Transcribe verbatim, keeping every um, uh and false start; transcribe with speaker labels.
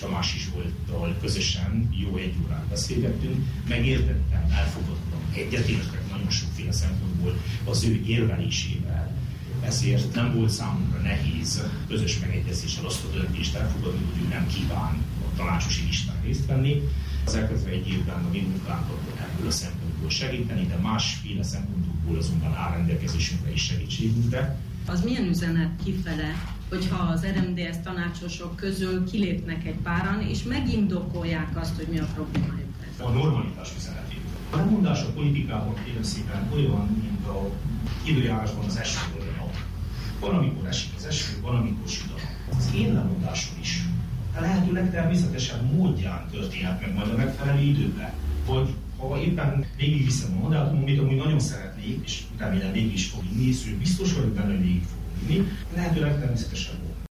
Speaker 1: Tamás is volt, ahol közösen jó egy órát beszélgettünk, megértettem, elfogadtam, egyetértek nagyon sokféle szempontból az ő érvelésével. Ezért nem volt számunkra nehéz közös megegyezéssel azt a döntést elfogadni, hogy ő nem kíván a tanácsosi listán részt venni. Az elkövetkező egy évben a mi munkánkat ebből a szempontból segíteni, de másféle szempontból azonban áll rendelkezésünkre is segítségünkre.
Speaker 2: Az milyen üzenet kifele, hogyha az er em dé es tanácsosok közül kilépnek egy páran, és megindokolják azt, hogy mi a problémájuk lesz?
Speaker 1: A normalitás üzenetét. A lemondás a politikában kérem szépen olyan, mint a időjárásban az eső vagy a nap. Van, amikor esik az eső, van, amikor süt a nap. Az én lemondásom is a lehető legtermészetesebb módján történhet meg majd a megfelelő időben. Vagy ha éppen végigviszem a mandátumot, amit amúgy nagyon szeretnék, és remélem végig is fog inni, és biztos vagyok benne, hogy végig fogom inni, lehető legtermészetesebb